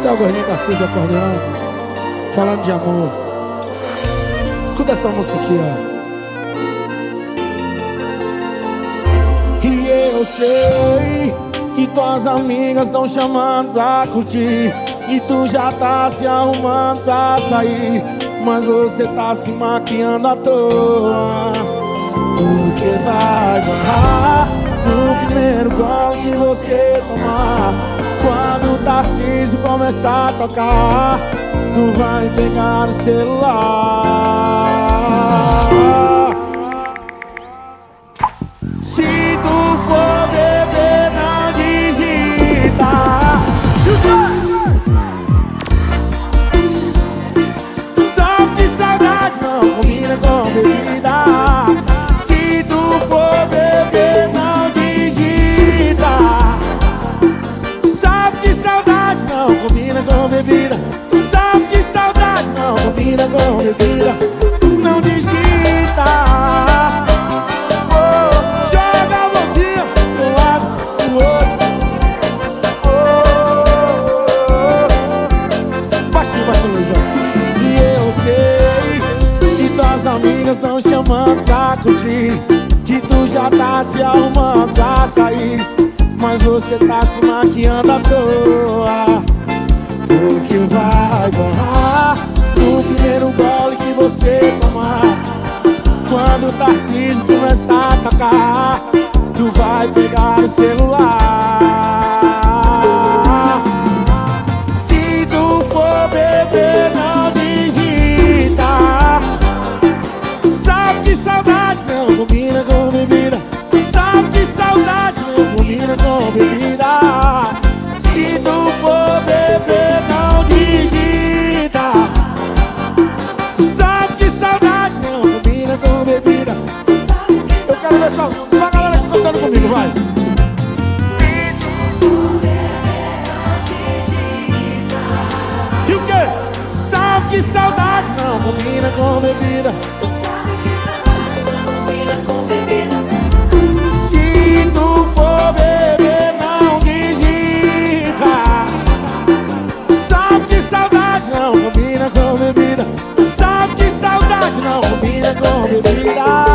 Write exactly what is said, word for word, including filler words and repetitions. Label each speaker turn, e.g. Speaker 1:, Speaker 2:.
Speaker 1: Esse é o Gordinho Tarcísio do acordeão, falando de amor. Escuta essa música aqui, ó. E eu sei que tuas amigas estão chamando pra curtir, e tu já tá se arrumando pra sair, mas você tá se maquiando à toa, porque vai barrar no primeiro gole que você tomar. Quando o Tarcísio começar a tocar, tu vai pegar o celular. Se tu for beber, não digita. Sabe que saudade não combina com bebida. Se tu for beber, não digita. Sabe que saudade não combina com bebida. Sabe que saudade não combina com bebida. Não digita. Amigas estão chamando pra curtir, que tu já tá se arrumando pra sair, mas você tá se maquiando à toa, porque vai borrar no primeiro gole que você tomar. Quando o Tarcísio começar a tocar, tu vai pegar o celular. Se tu for beber, não digita. Sabe que saudade não combina com bebida. Sabe que saudade não combina com bebida. Se tu for beber, não digita. Sabe que saudade não combina com bebida. Eu quero ver só, só a galera aqui cantando comigo, vai. Se tu for beber, não digita. E o quê? Sabe que saudade não combina com bebida. Se tu for beber, não digita. Sabe que saudade não combina com bebida. Sabe que saudade não combina com bebida.